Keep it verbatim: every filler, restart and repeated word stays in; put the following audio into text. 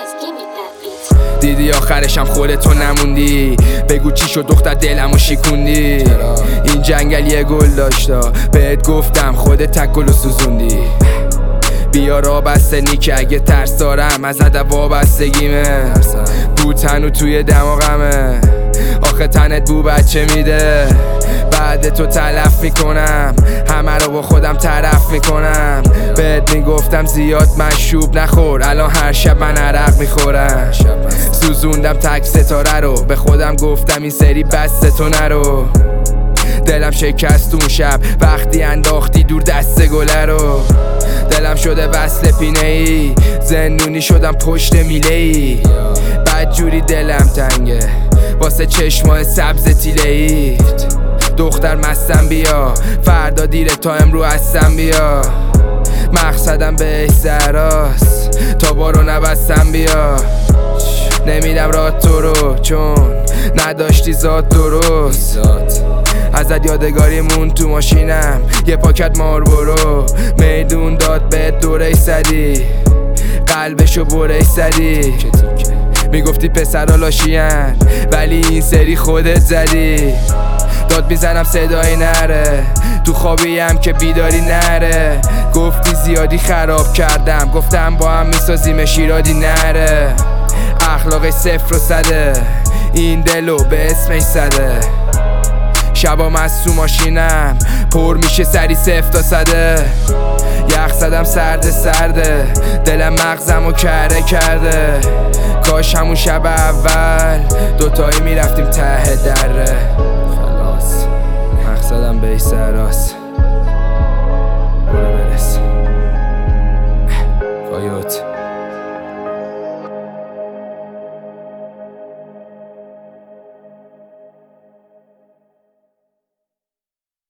دیدی آخرشم خودتو نموندی، بگو چی شد دختر دلمو شیکوندی. این جنگل یه گل داشتا، بهت گفتم خودت تک گلو سوزوندی. بیا را بستنی که اگه ترس دارم از ادب وابستگیمه، بوتنو توی دماغمه، آخه تنت بو بچه میده. بعد تو تلف میکنم، همه رو با خودم طرف میکنم. بهت میگفتم زیاد مشروب نخور، الان هر شب من عرق میخورم. سوزوندم تک ستاره رو، به خودم گفتم این سری بس تو نرو. دلم شکست اون شب وقتی انداختی دور دست گله رو. دلم شده وصل پینه ای، زندونی شدم پشت میله ای. بد جوری دلم تنگه واسه چشمای سبز تیله ایت. دختر مستم بیا، فردا دیره تا امرو هستم بیا. مقصدم بهش زهراست، تا بارو نبستم بیا. نمیدم راه تو رو چون نداشتی ذات درست. ازت یادگاری مون تو ماشینم، یه پاکت مار برو. میدون داد بهت دوره صدی، قلبشو بره صدی. میگفتی پسرها لاشین ولی این سری خودت زدی. داد میزنم صدایی نره، تو خوابیم که بیداری نره. گفتی زیادی خراب کردم، گفتم با هم میسازیم شیرادی نره. اخلاقش صفر و صده، این دلو به اسمش زده. شبام از تو ماشینم پر میشه سری صفر تا صده. یخ زدم سرده سرده، دلم مغزمو کره کرده. کاش همون شب اول دوتایی میرفتیم ته دره. خلاص مقصدم بهش سراست.